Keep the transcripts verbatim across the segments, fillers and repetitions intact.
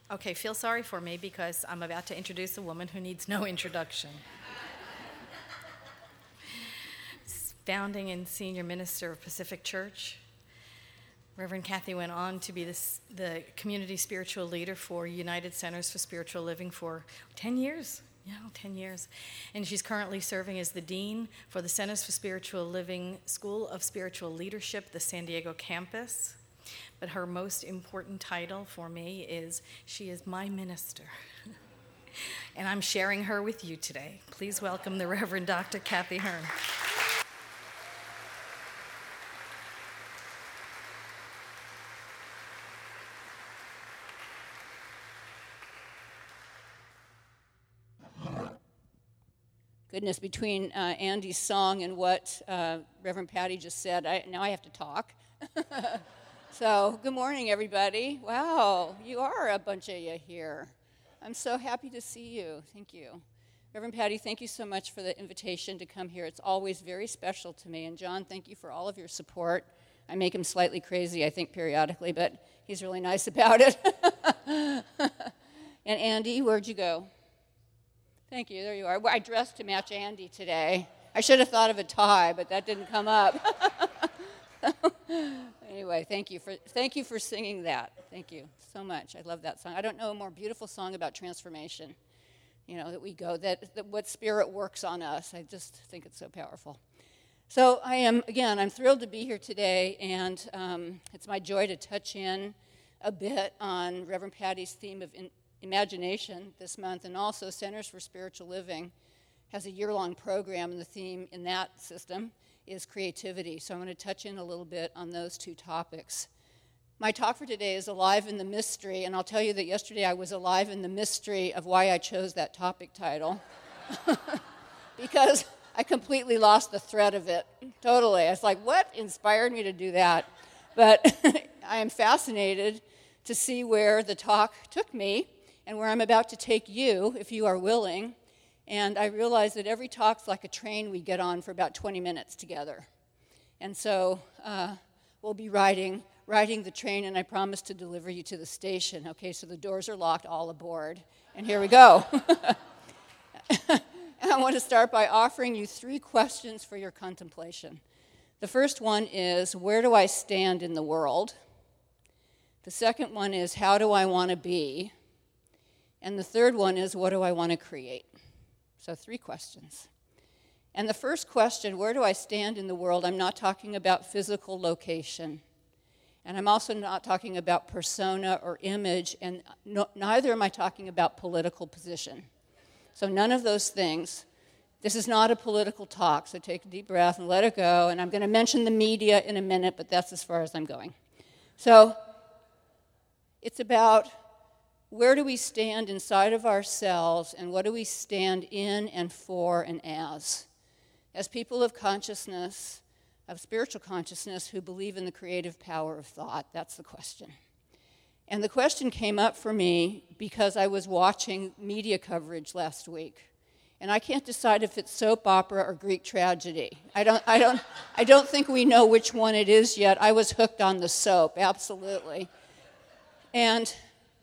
Okay, feel sorry for me because I'm about to introduce a woman who needs no introduction. Founding and senior minister of Pacific Church, Reverend Kathy went on to be this, the community spiritual leader for United Centers for Spiritual Living for ten years. Yeah, ten years. And she's currently serving as the dean for the Centers for Spiritual Living School of Spiritual Leadership, the San Diego campus. But her most important title for me is she is my minister. And I'm sharing her with you today. Please welcome the Reverend Doctor Kathy Hearn. Goodness, between uh, Andy's song and what uh, Reverend Patty just said, I, now I have to talk. So, good morning, everybody. Wow, you are a bunch of you here. I'm so happy to see you. Thank you. Reverend Patty, thank you so much for the invitation to come here. It's always very special to me. And John, thank you for all of your support. I make him slightly crazy, I think, periodically, but he's really nice about it. And Andy, where'd you go? Thank you, there you are. Well, I dressed to match Andy today. I should have thought of a tie, but that didn't come up. Anyway, thank you for thank you for singing that. Thank you so much. I love that song. I don't know a more beautiful song about transformation. You know, that we go, that, that what Spirit works on us. I just think it's so powerful. So I am, again, I'm thrilled to be here today, and um, it's my joy to touch in a bit on Reverend Patty's theme of in, imagination this month, and also Centers for Spiritual Living has a year-long program, and the theme in that system is creativity. So I'm going to touch in a little bit on those two topics. My talk for today is Alive in the Mystery, and I'll tell you that yesterday I was alive in the mystery of why I chose that topic title, because I completely lost the thread of it, totally. I was like, what inspired me to do that? But I am fascinated to see where the talk took me, and where I'm about to take you, if you are willing. And I realize that every talk's like a train we get on for about twenty minutes together. And so uh, we'll be riding, riding the train, and I promise to deliver you to the station. Okay, so the doors are locked, all aboard. And here we go. And I want to start by offering you three questions for your contemplation. The first one is, where do I stand in the world? The second one is, how do I want to be? And the third one is, what do I want to create? So three questions. And the first question, where do I stand in the world? I'm not talking about physical location. And I'm also not talking about persona or image, and no, neither am I talking about political position. So none of those things. This is not a political talk, so take a deep breath and let it go. And I'm going to mention the media in a minute, but that's as far as I'm going. So it's about, where do we stand inside of ourselves, and what do we stand in and for and as? As people of consciousness, of spiritual consciousness, who believe in the creative power of thought, that's the question. And the question came up for me because I was watching media coverage last week, and I can't decide if it's soap opera or Greek tragedy. I don't, I don't, I don't think we know which one it is yet. I was hooked on the soap, absolutely. And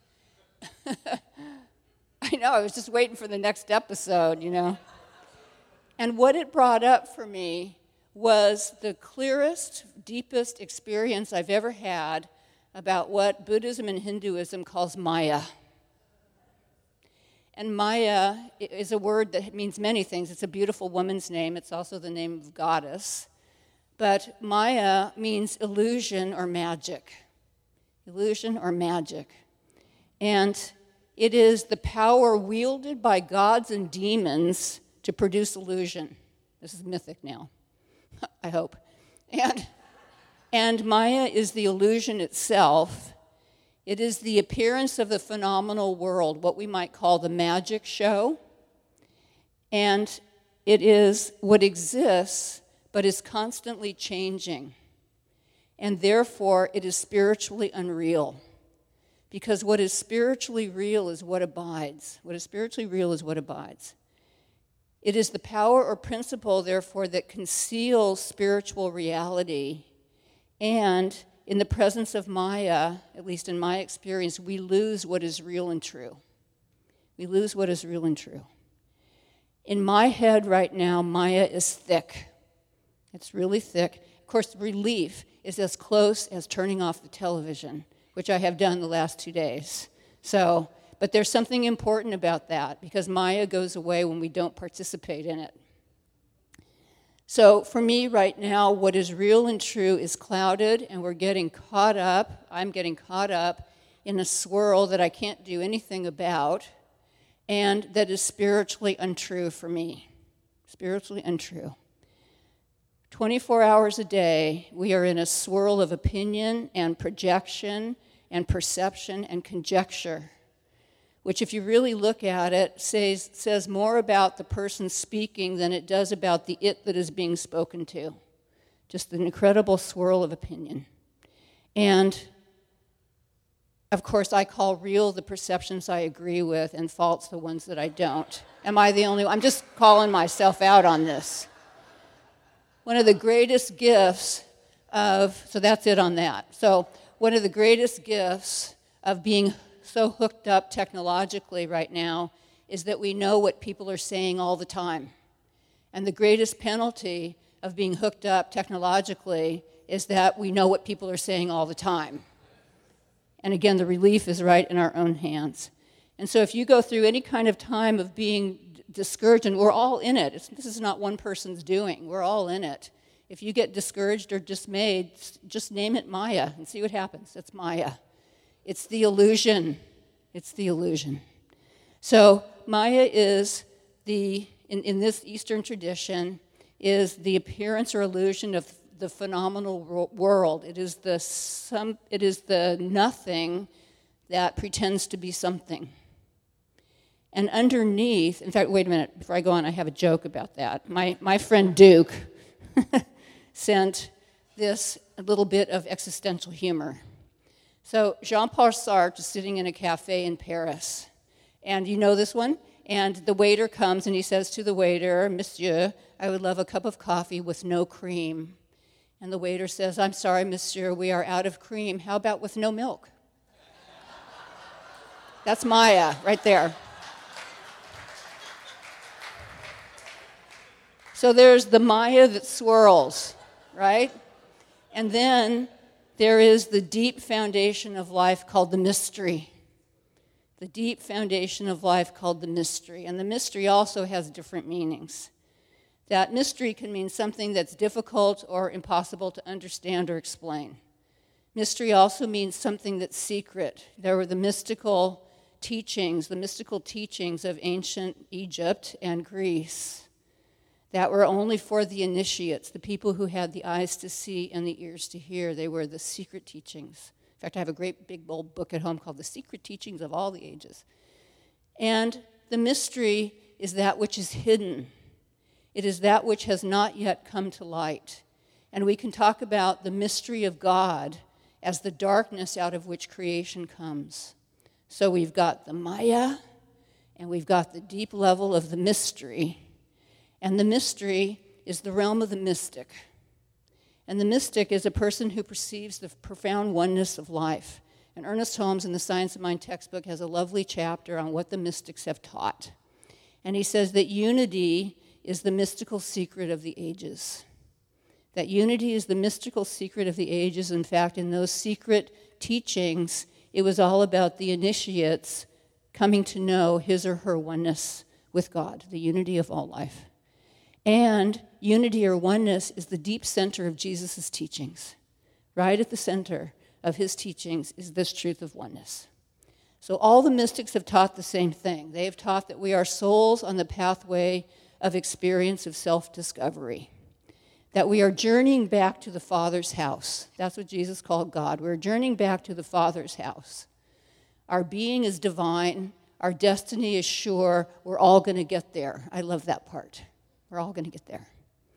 I know, I was just waiting for the next episode, you know. And what it brought up for me was the clearest, deepest experience I've ever had about what Buddhism and Hinduism calls Maya. And Maya is a word that means many things. It's a beautiful woman's name. It's also the name of goddess. But Maya means illusion or magic. Illusion or magic. And it is the power wielded by gods and demons to produce illusion. This is mythic now, I hope. And, and Maya is the illusion itself. It is the appearance of the phenomenal world, what we might call the magic show. And it is what exists, but is constantly changing. And therefore, it is spiritually unreal. Because what is spiritually real is what abides. What is spiritually real is what abides. It is the power or principle, therefore, that conceals spiritual reality, and in the presence of Maya, at least in my experience, we lose what is real and true. We lose what is real and true. In my head right now, Maya is thick. It's really thick. Of course, relief is as close as turning off the television, which I have done the last two days. So, but there's something important about that, because Maya goes away when we don't participate in it. So for me right now, what is real and true is clouded, and we're getting caught up, I'm getting caught up in a swirl that I can't do anything about, and that is spiritually untrue for me. Spiritually untrue. twenty-four hours a day, we are in a swirl of opinion and projection and perception and conjecture, which, if you really look at it, says, says more about the person speaking than it does about the it that is being spoken to. Just an incredible swirl of opinion. And, of course, I call real the perceptions I agree with and false the ones that I don't. Am I the only one? I'm just calling myself out on this. One of the greatest gifts of, so that's it on that. So one of the greatest gifts of being so hooked up technologically right now is that we know what people are saying all the time. And the greatest penalty of being hooked up technologically is that we know what people are saying all the time. And again, the relief is right in our own hands. And so if you go through any kind of time of being discouraged, and we're all in it. It's, this is not one person's doing. We're all in it. If you get discouraged or dismayed, just name it Maya and see what happens. It's Maya. It's the illusion. It's the illusion. So Maya is the, in, in this Eastern tradition, is the appearance or illusion of the phenomenal world. It is the some. It is the nothing that pretends to be something. And underneath, in fact, wait a minute, before I go on, I have a joke about that. My my friend Duke sent this a little bit of existential humor. So Jean-Paul Sartre is sitting in a cafe in Paris, and you know this one? And the waiter comes and he says to the waiter, "Monsieur, I would love a cup of coffee with no cream." And the waiter says, "I'm sorry, monsieur, we are out of cream. How about with no milk?" That's Maya right there. So there's the Maya that swirls, right? And then there is the deep foundation of life called the mystery. The deep foundation of life called the mystery. And the mystery also has different meanings. That mystery can mean something that's difficult or impossible to understand or explain. Mystery also means something that's secret. There were the mystical teachings, the mystical teachings of ancient Egypt and Greece that were only for the initiates, the people who had the eyes to see and the ears to hear. They were the secret teachings. In fact, I have a great big old book at home called The Secret Teachings of All the Ages. And the mystery is that which is hidden. It is that which has not yet come to light. And we can talk about the mystery of God as the darkness out of which creation comes. So we've got the Maya, and we've got the deep level of the mystery. And the mystery is the realm of the mystic. And the mystic is a person who perceives the profound oneness of life. And Ernest Holmes in the Science of Mind textbook has a lovely chapter on what the mystics have taught. And he says that unity is the mystical secret of the ages. That unity is the mystical secret of the ages. In fact, in those secret teachings, it was all about the initiates coming to know his or her oneness with God, the unity of all life. And unity or oneness is the deep center of Jesus' teachings. Right at the center of his teachings is this truth of oneness. So all the mystics have taught the same thing. They have taught that we are souls on the pathway of experience of self-discovery. That we are journeying back to the Father's house. That's what Jesus called God. We're journeying back to the Father's house. Our being is divine. Our destiny is sure. We're all going to get there. I love that part. We're all going to get there.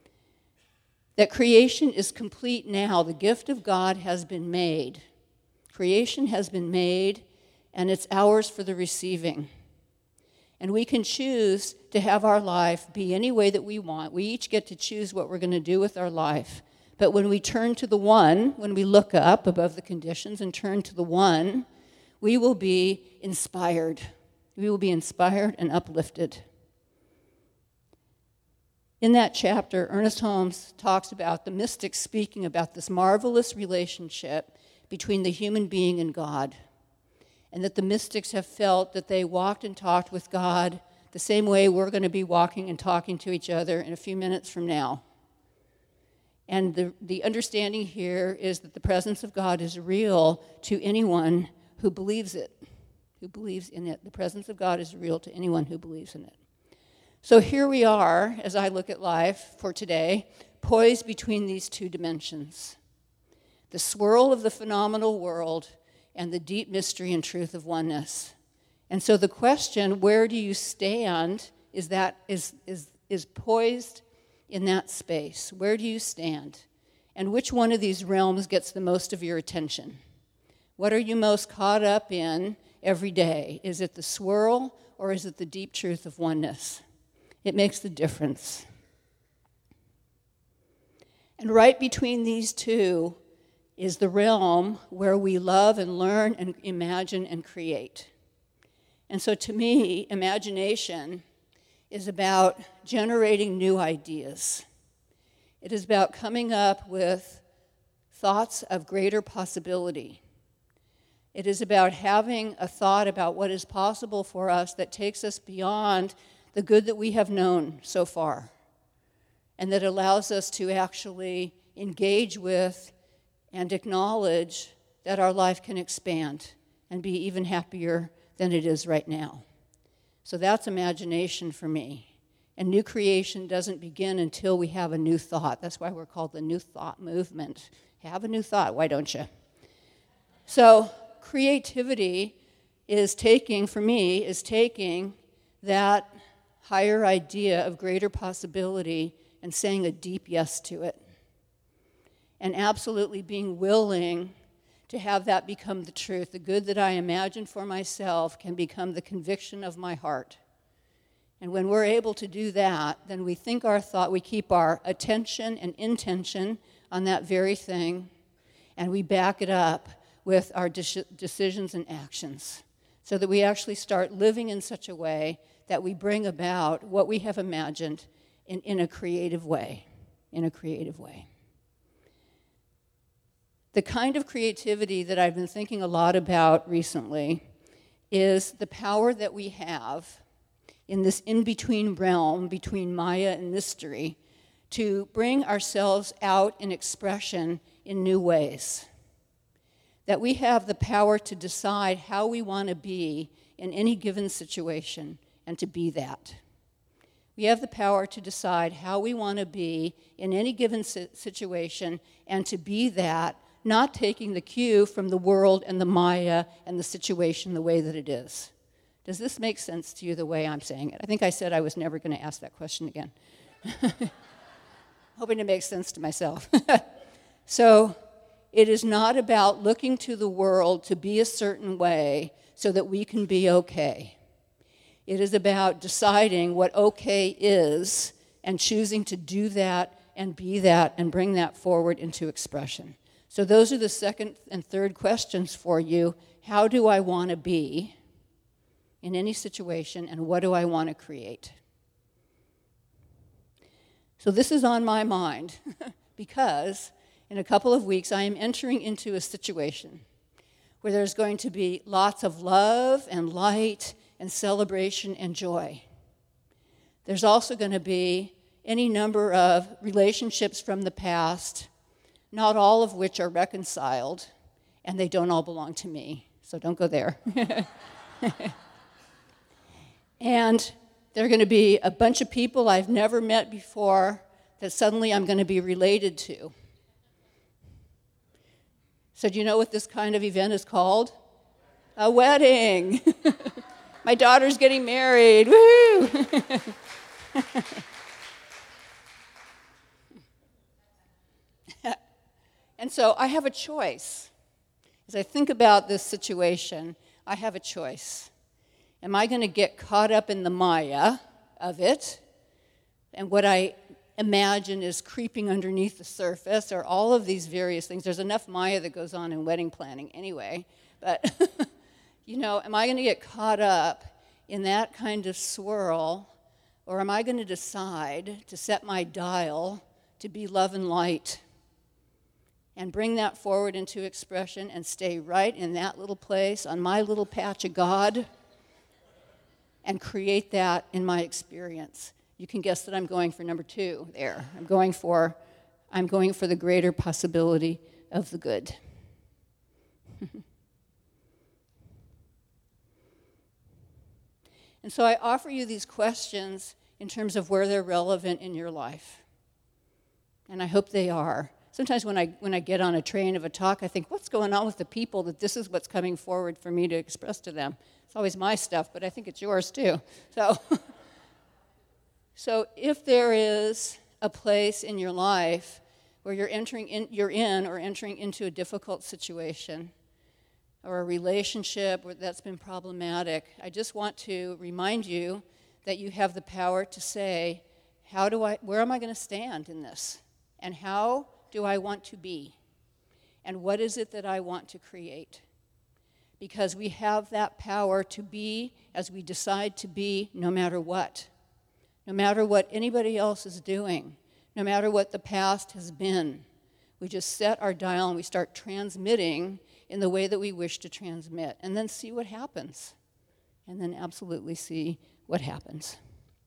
That creation is complete now. The gift of God has been made. Creation has been made, and it's ours for the receiving. And we can choose to have our life be any way that we want. We each get to choose what we're going to do with our life. But when we turn to the one, when we look up above the conditions and turn to the one, we will be inspired. We will be inspired and uplifted. In that chapter, Ernest Holmes talks about the mystics speaking about this marvelous relationship between the human being and God, and that the mystics have felt that they walked and talked with God the same way we're going to be walking and talking to each other in a few minutes from now. And the, the understanding here is that the presence of God is real to anyone who believes it, who believes in it. The presence of God is real to anyone who believes in it. So here we are, as I look at life for today, poised between these two dimensions. The swirl of the phenomenal world and the deep mystery and truth of oneness. And so the question, where do you stand, is that is is is poised in that space. Where do you stand? And which one of these realms gets the most of your attention? What are you most caught up in every day? Is it the swirl or is it the deep truth of oneness? It makes the difference. And right between these two is the realm where we love and learn and imagine and create. And so to me, imagination is about generating new ideas. It is about coming up with thoughts of greater possibility. It is about having a thought about what is possible for us that takes us beyond the good that we have known so far, and that allows us to actually engage with and acknowledge that our life can expand and be even happier than it is right now. So that's imagination for me. And new creation doesn't begin until we have a new thought. That's why we're called the New Thought Movement. Have a new thought, why don't you? So creativity is taking, for me, is taking that higher idea of greater possibility and saying a deep yes to it. And absolutely being willing to have that become the truth. The good that I imagine for myself can become the conviction of my heart. And when we're able to do that, then we think our thought, we keep our attention and intention on that very thing, and we back it up with our de- decisions and actions, so that we actually start living in such a way that we bring about what we have imagined in, in a creative way, in a creative way. The kind of creativity that I've been thinking a lot about recently is the power that we have in this in-between realm between Maya and mystery to bring ourselves out in expression in new ways. That we have the power to decide how we want to be in any given situation and to be that. We have the power to decide how we want to be in any given situation and to be that, not taking the cue from the world and the Maya and the situation the way that it is. Does this make sense to you the way I'm saying it? I think I said I was never going to ask that question again. Hoping it makes sense to myself. So it is not about looking to the world to be a certain way so that we can be okay. It is about deciding what okay is and choosing to do that and be that and bring that forward into expression. So those are the second and third questions for you. How do I want to be in any situation, and what do I want to create? So this is on my mind because in a couple of weeks I am entering into a situation where there's going to be lots of love and light and celebration and joy. There's also going to be any number of relationships from the past, not all of which are reconciled, and they don't all belong to me, so don't go there. And there are going to be a bunch of people I've never met before that suddenly I'm going to be related to. So do you know what this kind of event is called? A wedding. My daughter's getting married. Woo! And so I have a choice. As I think about this situation, I have a choice. Am I going to get caught up in the Maya of it and what I imagine is creeping underneath the surface, or all of these various things. There's enough Maya that goes on in wedding planning anyway. But, you know, am I going to get caught up in that kind of swirl, or am I going to decide to set my dial to be love and light and bring that forward into expression and stay right in that little place on my little patch of God and create that in my experience? You can guess that I'm going for number two there. I'm going for, I'm going for the greater possibility of the good. And so I offer you these questions in terms of where they're relevant in your life. And I hope they are. Sometimes when I when I get on a train of a talk, I think, what's going on with the people that this is what's coming forward for me to express to them? It's always my stuff, but I think it's yours too. So, so if there is a place in your life where you're entering in, you're in or entering into a difficult situation, or a relationship that's been problematic, I just want to remind you that you have the power to say, how do I, where am I going to stand in this? And how do I want to be? And what is it that I want to create? Because we have that power to be as we decide to be, no matter what. No matter what anybody else is doing, no matter what the past has been. We just set our dial and we start transmitting in the way that we wish to transmit, and then see what happens. And then absolutely see what happens.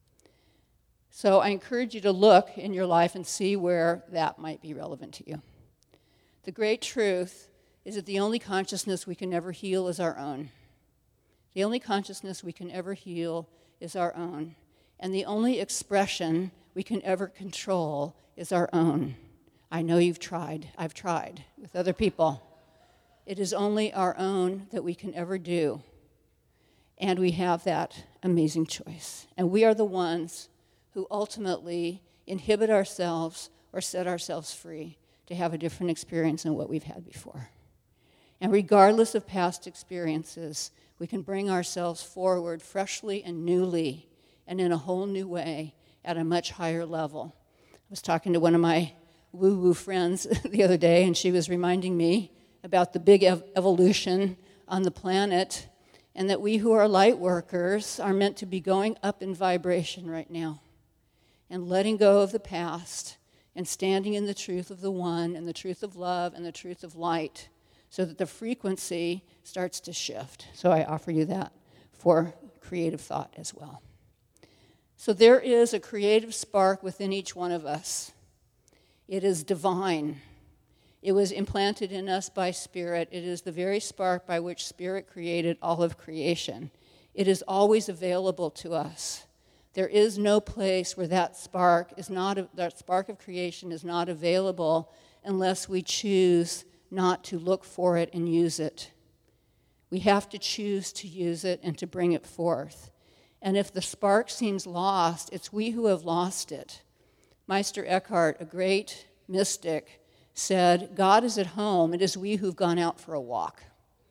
So I encourage you to look in your life and see where that might be relevant to you. The great truth is that the only consciousness we can ever heal is our own. The only consciousness we can ever heal is our own. And the only expression we can ever control is our own. I know you've tried. I've tried with other people. It is only our own that we can ever do. And we have that amazing choice. And we are the ones who ultimately inhibit ourselves or set ourselves free to have a different experience than what we've had before. And regardless of past experiences, we can bring ourselves forward freshly and newly and in a whole new way at a much higher level. I was talking to one of my woo-woo friends the other day, and she was reminding me about the big ev- evolution on the planet, and that we who are light workers are meant to be going up in vibration right now and letting go of the past and standing in the truth of the one and the truth of love and the truth of light so that the frequency starts to shift. So I offer you that for creative thought as well. So there is a creative spark within each one of us. It is divine. It was implanted in us by Spirit. It is the very spark by which Spirit created all of creation. It is always available to us. There is no place where that spark is not, that spark of creation is not available unless we choose not to look for it and use it. We have to choose to use it and to bring it forth. And if the spark seems lost, it's we who have lost it. Meister Eckhart, a great mystic, said, God is at home, it is we who've gone out for a walk.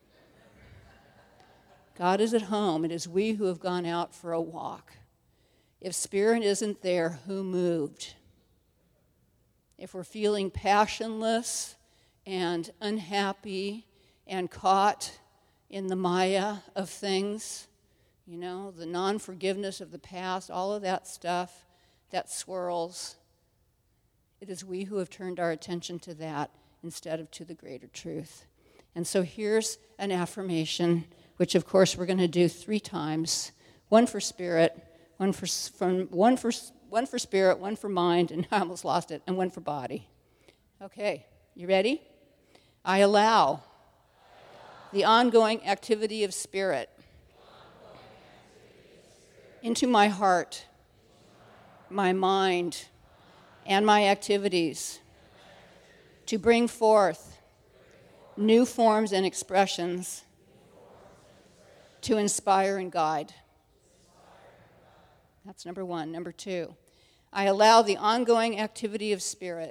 God is at home, it is we who have gone out for a walk. If Spirit isn't there, who moved? If we're feeling passionless and unhappy and caught in the maya of things, you know, the non-forgiveness of the past, all of that stuff that swirls, it is we who have turned our attention to that instead of to the greater truth. And so here's an affirmation, which of course we're going to do three times. One for spirit, one for from one for one for spirit, one for mind, and I almost lost it, and one for body. Okay, you ready? I allow the ongoing activity of spirit into my heart, my mind, and my activities to bring forth new forms and expressions to inspire and guide. That's number one. Number two, I allow the ongoing activity of Spirit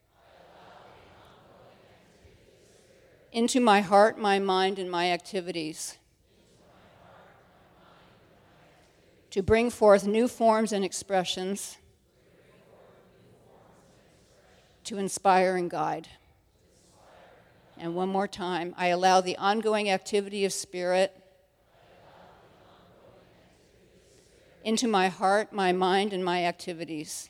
into my heart, my mind, and my activities to bring forth new forms and expressions to inspire and guide. And one more time, I allow the ongoing activity of Spirit into my heart, my mind, and my activities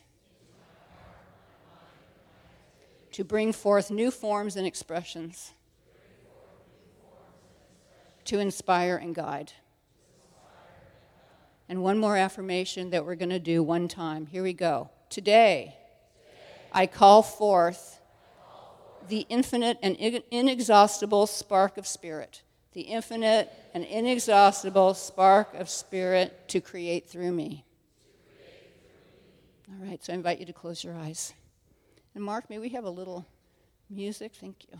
to bring forth new forms and expressions, to inspire and guide. And one more affirmation that we're going to do one time. Here we go. Today, I call forth the infinite and inexhaustible spark of Spirit, the infinite and inexhaustible spark of Spirit to create through me. All right, so I invite you to close your eyes. And Mark, may we have a little music? Thank you.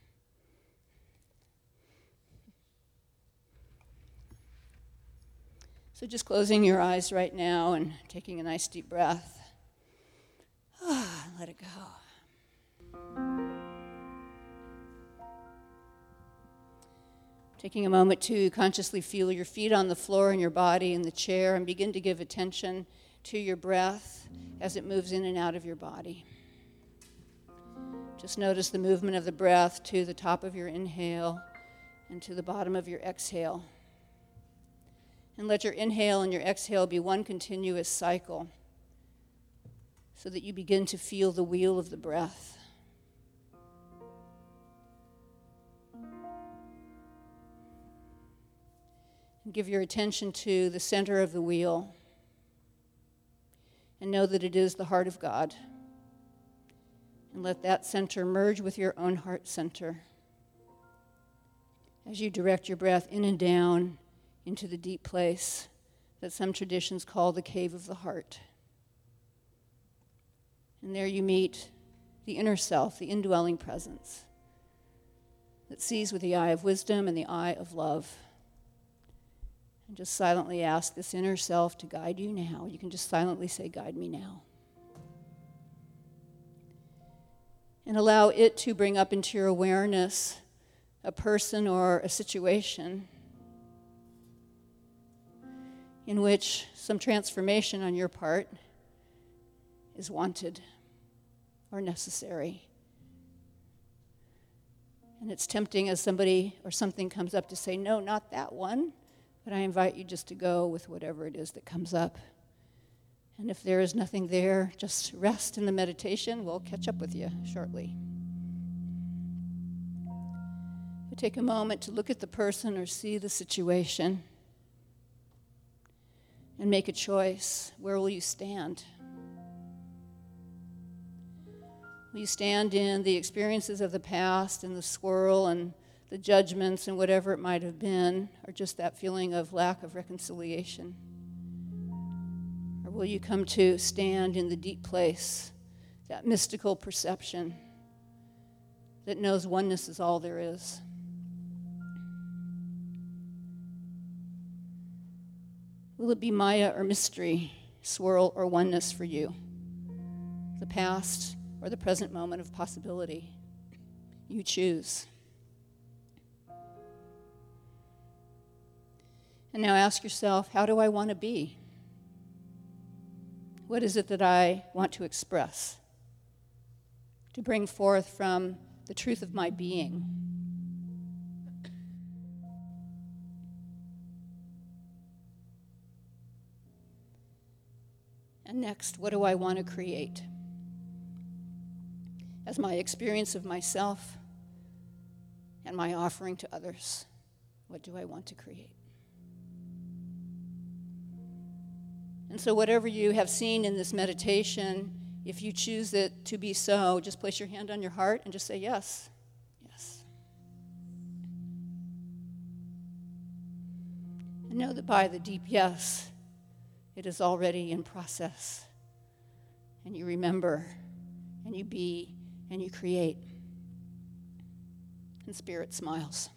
So just closing your eyes right now and taking a nice deep breath. Ah, let it go. Taking a moment to consciously feel your feet on the floor and your body in the chair, and begin to give attention to your breath as it moves in and out of your body. Just notice the movement of the breath to the top of your inhale and to the bottom of your exhale. And let your inhale and your exhale be one continuous cycle so that you begin to feel the wheel of the breath. And give your attention to the center of the wheel and know that it is the heart of God. And let that center merge with your own heart center as you direct your breath in and down into the deep place that some traditions call the cave of the heart. And there you meet the inner self, the indwelling presence that sees with the eye of wisdom and the eye of love. And just silently ask this inner self to guide you now. You can just silently say, "Guide me now." And allow it to bring up into your awareness a person or a situation in which some transformation on your part is wanted or necessary. And it's tempting as somebody or something comes up to say, "No, not that one," but I invite you just to go with whatever it is that comes up. And if there is nothing there, just rest in the meditation. We'll catch up with you shortly. But take a moment to look at the person or see the situation and make a choice. Where will you stand? Will you stand in the experiences of the past and the swirl and the judgments and whatever it might have been, or just that feeling of lack of reconciliation? Or will you come to stand in the deep place, that mystical perception that knows oneness is all there is? Will it be Maya or mystery, swirl or oneness for you? The past or the present moment of possibility? You choose. And now ask yourself, how do I want to be? What is it that I want to express? To bring forth from the truth of my being? And next, what do I want to create? As my experience of myself and my offering to others, what do I want to create? And so whatever you have seen in this meditation, if you choose it to be so, just place your hand on your heart and just say yes, yes. And know that by the deep yes, it is already in process. And you remember, and you be, and you create. And Spirit smiles.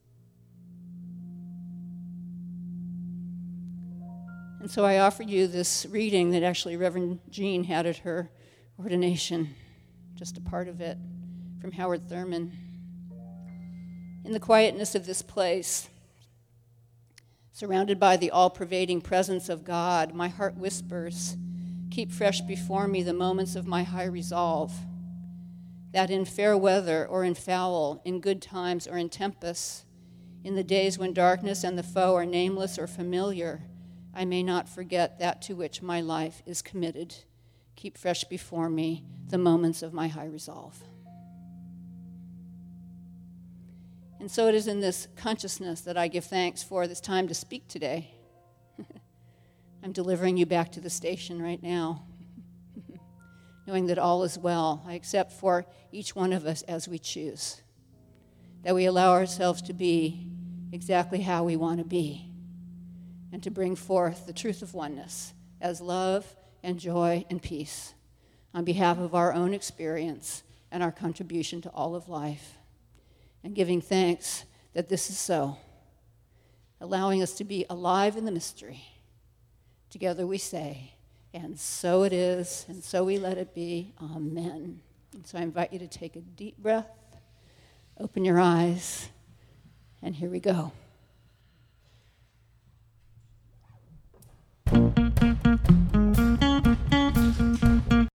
And so I offer you this reading that actually Reverend Jean had at her ordination, just a part of it, from Howard Thurman. In the quietness of this place, surrounded by the all-pervading presence of God, my heart whispers, keep fresh before me the moments of my high resolve, that in fair weather or in foul, in good times or in tempests, in the days when darkness and the foe are nameless or familiar, I may not forget that to which my life is committed. Keep fresh before me the moments of my high resolve. And so it is in this consciousness that I give thanks for this time to speak today. I'm delivering you back to the station right now, knowing that all is well. I accept for each one of us as we choose, that we allow ourselves to be exactly how we want to be, and to bring forth the truth of oneness as love and joy and peace on behalf of our own experience and our contribution to all of life, and giving thanks that this is so, allowing us to be alive in the mystery. Together we say, and so it is, and so we let it be. Amen. And so I invite you to take a deep breath, open your eyes, and here we go.